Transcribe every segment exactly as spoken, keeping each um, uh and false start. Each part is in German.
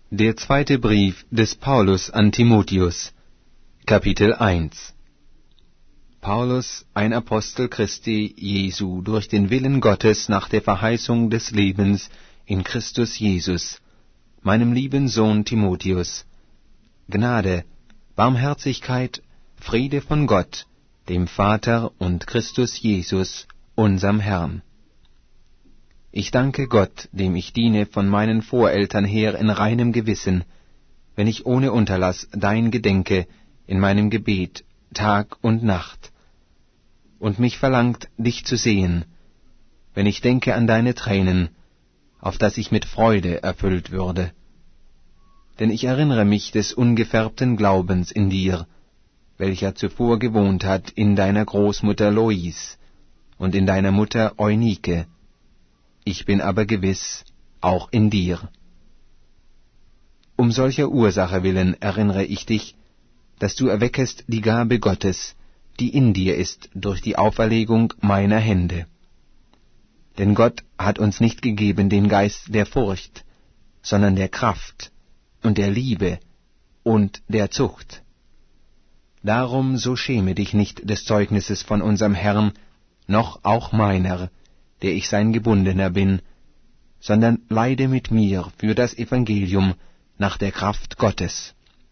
Der zweite Brief des Paulus an Timotheus, Kapitel eins. Paulus, ein Apostel Christi Jesu, durch den Willen Gottes nach der Verheißung des Lebens in Christus Jesus, meinem lieben Sohn Timotheus, Gnade, Barmherzigkeit, Friede von Gott, dem Vater und Christus Jesus, unserm Herrn. Ich danke Gott, dem ich diene von meinen Voreltern her in reinem Gewissen, wenn ich ohne Unterlass dein gedenke in meinem Gebet Tag und Nacht, und mich verlangt, dich zu sehen, wenn ich denke an deine Tränen, auf dass ich mit Freude erfüllt würde. Denn ich erinnere mich des ungefärbten Glaubens in dir, welcher zuvor gewohnt hat in deiner Großmutter Lois und in deiner Mutter Eunike. Ich bin aber gewiss, auch in dir. Um solcher Ursache willen erinnere ich dich, dass du erweckest die Gabe Gottes, die in dir ist durch die Auferlegung meiner Hände. Denn Gott hat uns nicht gegeben den Geist der Furcht, sondern der Kraft und der Liebe und der Zucht. Darum so schäme dich nicht des Zeugnisses von unserem Herrn, noch auch meiner, der ich sein Gebundener bin, sondern leide mit mir für das Evangelium nach der Kraft Gottes.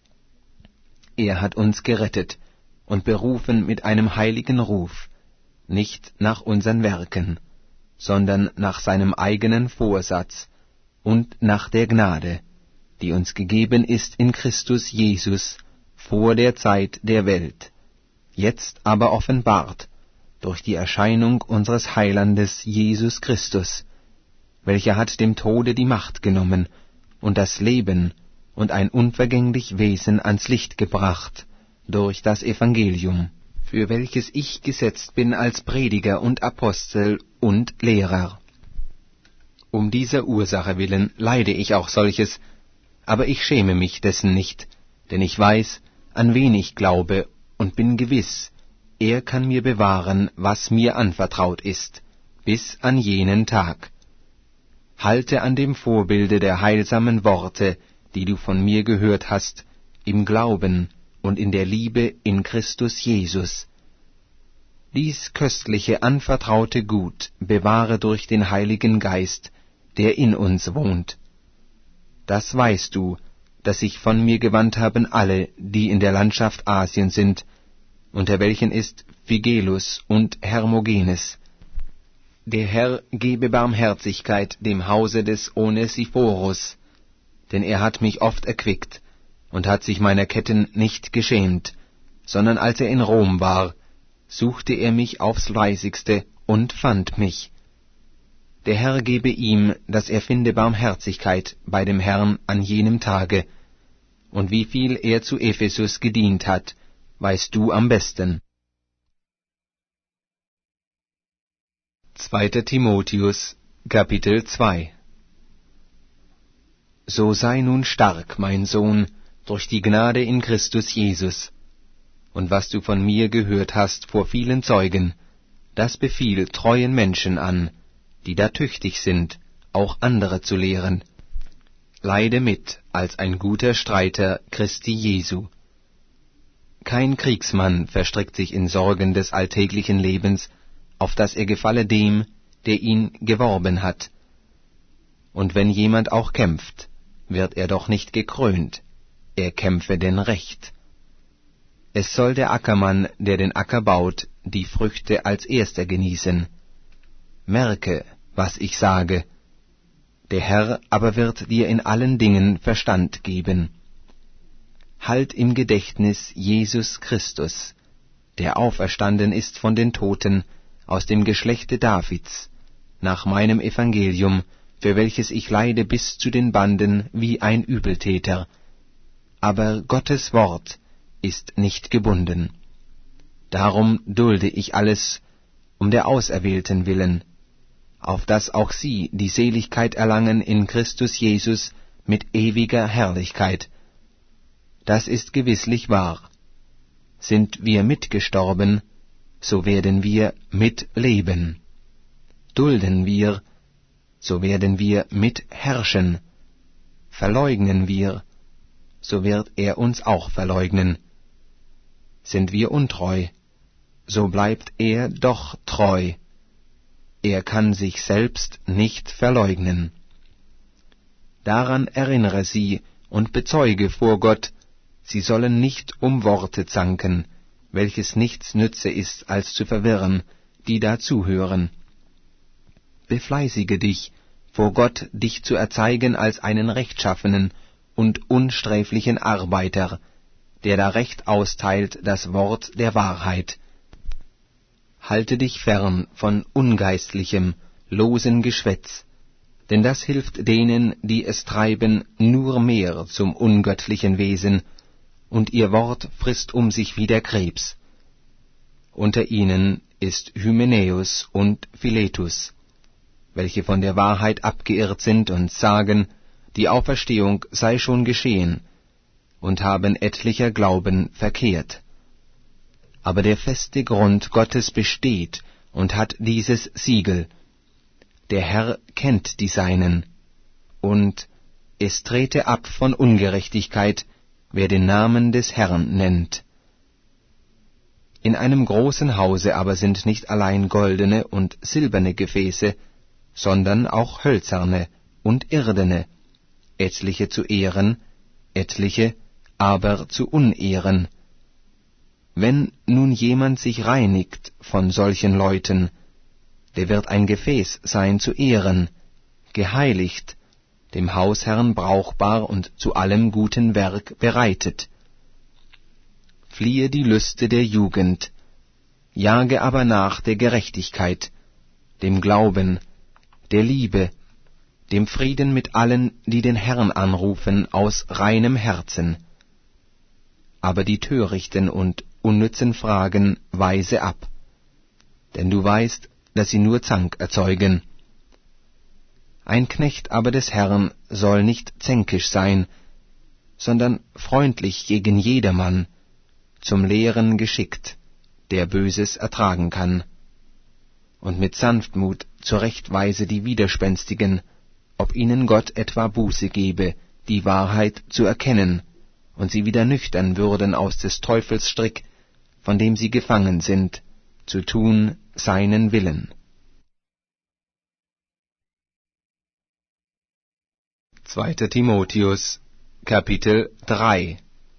Er hat uns gerettet und berufen mit einem heiligen Ruf, nicht nach unseren Werken, sondern nach seinem eigenen Vorsatz und nach der Gnade, die uns gegeben ist in Christus Jesus vor der Zeit der Welt, jetzt aber offenbart durch die Erscheinung unseres Heilandes Jesus Christus, welcher hat dem Tode die Macht genommen und das Leben und ein unvergänglich Wesen ans Licht gebracht durch das Evangelium, für welches ich gesetzt bin als Prediger und Apostel und Lehrer. Um dieser Ursache willen leide ich auch solches, aber ich schäme mich dessen nicht, denn ich weiß, an wen ich glaube, und bin gewiss, er kann mir bewahren, was mir anvertraut ist, bis an jenen Tag. Halte an dem Vorbilde der heilsamen Worte, die du von mir gehört hast, im Glauben und in der Liebe in Christus Jesus. Dies köstliche anvertraute Gut bewahre durch den Heiligen Geist, der in uns wohnt. Das weißt du, dass sich von mir gewandt haben alle, die in der Landschaft Asien sind, unter welchen ist Phygelus und Hermogenes. Der Herr gebe Barmherzigkeit dem Hause des Onesiphorus, denn er hat mich oft erquickt und hat sich meiner Ketten nicht geschämt, sondern als er in Rom war, suchte er mich aufs fleißigste und fand mich. Der Herr gebe ihm, dass er finde Barmherzigkeit bei dem Herrn an jenem Tage, und wie viel er zu Ephesus gedient hat, weißt du am besten. zweiter Timotheus, Kapitel zwei. So sei nun stark, mein Sohn, durch die Gnade in Christus Jesus. Und was du von mir gehört hast vor vielen Zeugen, das befiehl treuen Menschen an, die da tüchtig sind, auch andere zu lehren. Leide mit als ein guter Streiter Christi Jesu. Kein Kriegsmann verstrickt sich in Sorgen des alltäglichen Lebens, auf dass er gefalle dem, der ihn geworben hat. Und wenn jemand auch kämpft, wird er doch nicht gekrönt, er kämpfe denn recht. Es soll der Ackermann, der den Acker baut, die Früchte als erster genießen. Merke, was ich sage. Der Herr aber wird dir in allen Dingen Verstand geben. Halt im Gedächtnis Jesus Christus, der auferstanden ist von den Toten, aus dem Geschlechte Davids, nach meinem Evangelium, für welches ich leide bis zu den Banden wie ein Übeltäter. Aber Gottes Wort ist nicht gebunden. Darum dulde ich alles um der Auserwählten willen, auf dass auch sie die Seligkeit erlangen in Christus Jesus mit ewiger Herrlichkeit. Das ist gewisslich wahr. Sind wir mitgestorben, so werden wir mitleben. Dulden wir, so werden wir mitherrschen. verleugnen wir, so wird er uns auch verleugnen. Sind wir untreu, so bleibt er doch treu. Er kann sich selbst nicht verleugnen. Daran erinnere sie und bezeuge vor Gott, sie sollen nicht um Worte zanken, welches nichts nütze ist, als zu verwirren, die da zuhören. Befleißige dich, vor Gott dich zu erzeigen als einen rechtschaffenen und unsträflichen Arbeiter, der da Recht austeilt das Wort der Wahrheit. Halte dich fern von ungeistlichem, losen Geschwätz, denn das hilft denen, die es treiben, nur mehr zum ungöttlichen Wesen, und ihr Wort frisst um sich wie der Krebs. Unter ihnen ist Hymenäus und Philetus, welche von der Wahrheit abgeirrt sind und sagen, die Auferstehung sei schon geschehen, und haben etlicher Glauben verkehrt. Aber der feste Grund Gottes besteht und hat dieses Siegel: Der Herr kennt die Seinen, und es trete ab von Ungerechtigkeit, wer den Namen des Herrn nennt. In einem großen Hause aber sind nicht allein goldene und silberne Gefäße, sondern auch hölzerne und irdene, etliche zu Ehren, etliche aber zu Unehren. Wenn nun jemand sich reinigt von solchen Leuten, der wird ein Gefäß sein zu Ehren, geheiligt, dem Hausherrn brauchbar und zu allem guten Werk bereitet. Fliehe die Lüste der Jugend, jage aber nach der Gerechtigkeit, dem Glauben, der Liebe, dem Frieden mit allen, die den Herrn anrufen aus reinem Herzen. Aber die törichten und unnützen Fragen weise ab, denn du weißt, dass sie nur Zank erzeugen. Ein Knecht aber des Herrn soll nicht zänkisch sein, sondern freundlich gegen jedermann, zum Lehren geschickt, der Böses ertragen kann, und mit Sanftmut zurechtweise die Widerspenstigen, ob ihnen Gott etwa Buße gebe, die Wahrheit zu erkennen, und sie wieder nüchtern würden aus des Teufels Strick, von dem sie gefangen sind, zu tun seinen Willen. Zweiter Timotheus, Kapitel drei.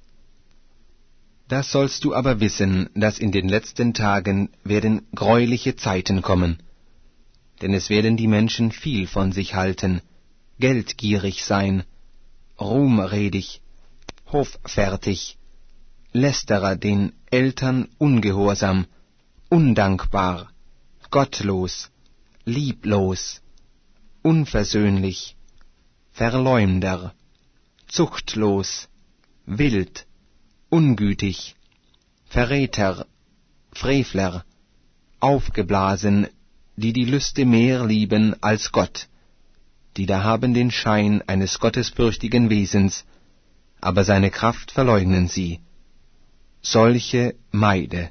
Das sollst du aber wissen, dass in den letzten Tagen werden greuliche Zeiten kommen. Denn es werden die Menschen viel von sich halten, geldgierig sein, ruhmredig, hoffärtig, Lästerer, den Eltern ungehorsam, undankbar, gottlos, lieblos, unversöhnlich, Verleumder, zuchtlos, wild, ungütig, Verräter, Frevler, aufgeblasen, die die Lüste mehr lieben als Gott, die da haben den Schein eines gottesfürchtigen Wesens, aber seine Kraft verleugnen sie. Solche meide.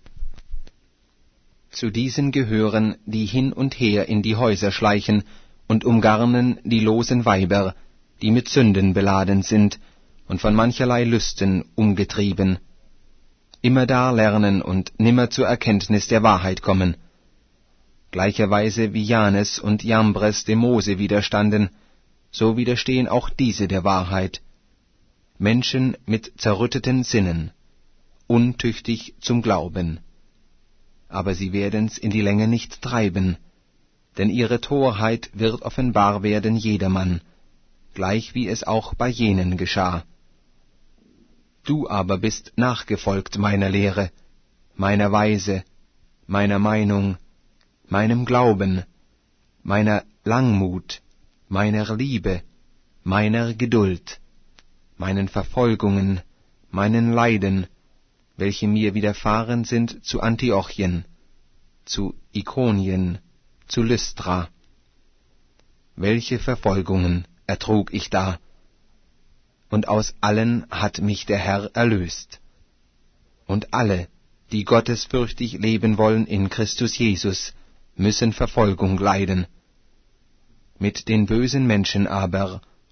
Zu diesen gehören, die hin und her in die Häuser schleichen und umgarnen die losen Weiber, die mit Sünden beladen sind und von mancherlei Lüsten umgetrieben, immerdar lernen und nimmer zur Erkenntnis der Wahrheit kommen. Gleicherweise wie Janes und Jambres dem Mose widerstanden, so widerstehen auch diese der Wahrheit. Menschen mit zerrütteten Sinnen, untüchtig zum Glauben. Aber sie werden's in die Länge nicht treiben, denn ihre Torheit wird offenbar werden jedermann, gleich wie es auch bei jenen geschah. Du aber bist nachgefolgt meiner Lehre, meiner Weise, meiner Meinung, meinem Glauben, meiner Langmut, meiner Liebe, meiner Geduld, meinen Verfolgungen, meinen Leiden, welche mir widerfahren sind zu Antiochien, zu Ikonien, zu Lystra. Welche Verfolgungen ertrug ich da, und aus allen hat mich der Herr erlöst. Und alle, die gottesfürchtig leben wollen in Christus Jesus, müssen Verfolgung leiden. Mit den bösen Menschen aber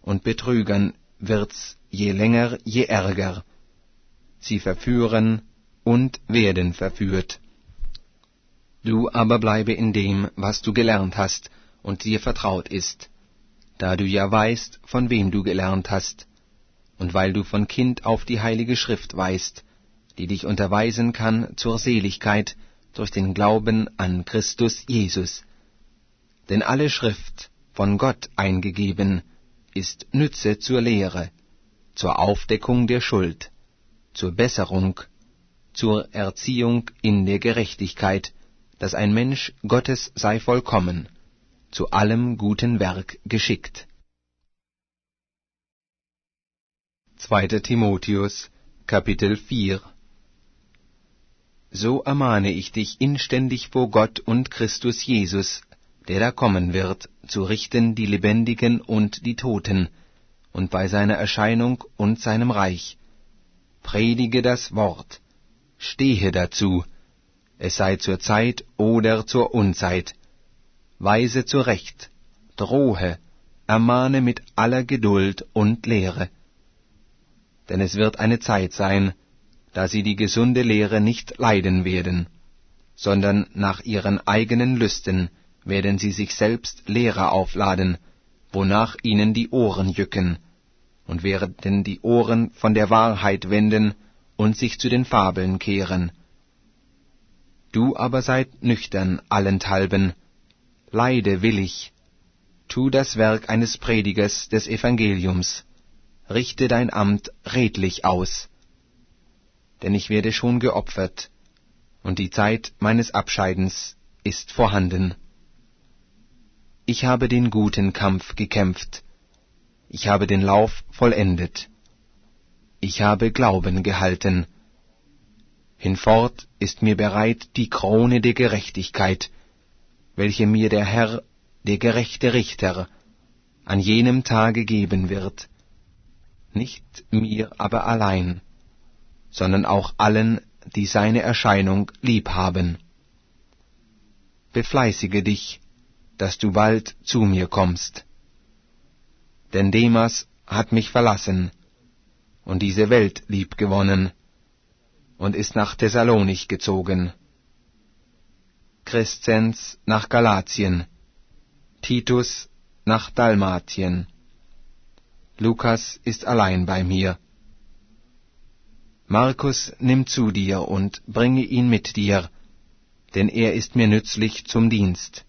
und Betrügern wird's je länger je ärger. Sie verführen und werden verführt. Du aber bleibe in dem, was du gelernt hast und dir vertraut ist, da du ja weißt, von wem du gelernt hast, und weil du von Kind auf die Heilige Schrift weißt, die dich unterweisen kann zur Seligkeit durch den Glauben an Christus Jesus. Denn alle Schrift, von Gott eingegeben, ist Nütze zur Lehre, zur Aufdeckung der Schuld, zur Besserung, zur Erziehung in der Gerechtigkeit, dass ein Mensch Gottes sei vollkommen, zu allem guten Werk geschickt. zweiter Timotheus, Kapitel vier. So ermahne ich dich inständig vor Gott und Christus Jesus, der da kommen wird, zu richten die Lebendigen und die Toten, und bei seiner Erscheinung und seinem Reich. Predige das Wort, stehe dazu, es sei zur Zeit oder zur Unzeit, weise zurecht, drohe, ermahne mit aller Geduld und Lehre. Denn es wird eine Zeit sein, da sie die gesunde Lehre nicht leiden werden, sondern nach ihren eigenen Lüsten werden sie sich selbst Lehrer aufladen, wonach ihnen die Ohren jücken, und werden die Ohren von der Wahrheit wenden und sich zu den Fabeln kehren. Du aber seid nüchtern allenthalben, leide willig, tu das Werk eines Predigers des Evangeliums, richte dein Amt redlich aus. Denn ich werde schon geopfert, und die Zeit meines Abscheidens ist vorhanden. Ich habe den guten Kampf gekämpft, ich habe den Lauf vollendet, ich habe Glauben gehalten. Hinfort ist mir bereit die Krone der Gerechtigkeit, welche mir der Herr, der gerechte Richter, an jenem Tage geben wird, nicht mir aber allein, sondern auch allen, die seine Erscheinung lieb haben. Befleißige dich, dass du bald zu mir kommst. Denn Demas hat mich verlassen und diese Welt liebgewonnen und ist nach Thessalonich gezogen, Crescens nach Galatien, Titus nach Dalmatien. Lukas ist allein bei mir. Markus nimm zu dir und bringe ihn mit dir, denn er ist mir nützlich zum Dienst.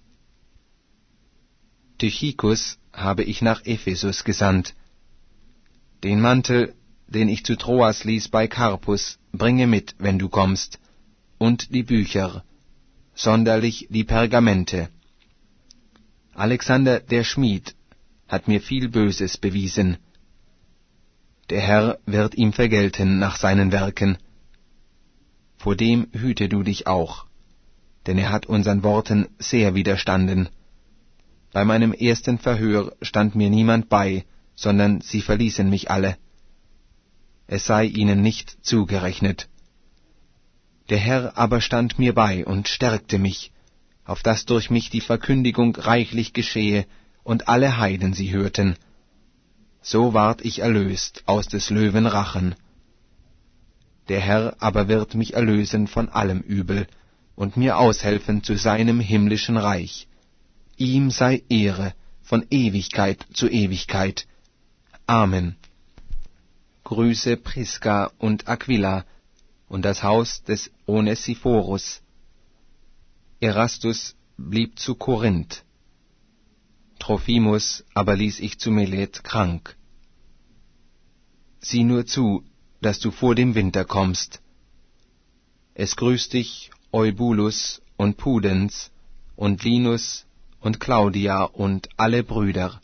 Tychikus habe ich nach Ephesus gesandt. Den Mantel, den ich zu Troas ließ bei Karpus, bringe mit, wenn du kommst, und die Bücher, sonderlich die Pergamente. Alexander der Schmied hat mir viel Böses bewiesen. Der Herr wird ihm vergelten nach seinen Werken. Vor dem hüte du dich auch, denn er hat unseren Worten sehr widerstanden. Bei meinem ersten Verhör stand mir niemand bei, sondern sie verließen mich alle. Es sei ihnen nicht zugerechnet. Der Herr aber stand mir bei und stärkte mich, auf dass durch mich die Verkündigung reichlich geschehe und alle Heiden sie hörten. So ward ich erlöst aus des Löwen Rachen. Der Herr aber wird mich erlösen von allem Übel und mir aushelfen zu seinem himmlischen Reich. Ihm sei Ehre von Ewigkeit zu Ewigkeit. Amen. Grüße Priska und Aquila und das Haus des Onesiphorus. Erastus blieb zu Korinth. Trophimus aber ließ ich zu Milet krank. Sieh nur zu, dass du vor dem Winter kommst. Es grüßt dich Eubulus und Pudens und Linus und Claudia und alle Brüder.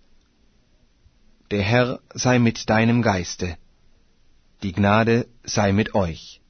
Der Herr sei mit deinem Geiste. Die Gnade sei mit euch.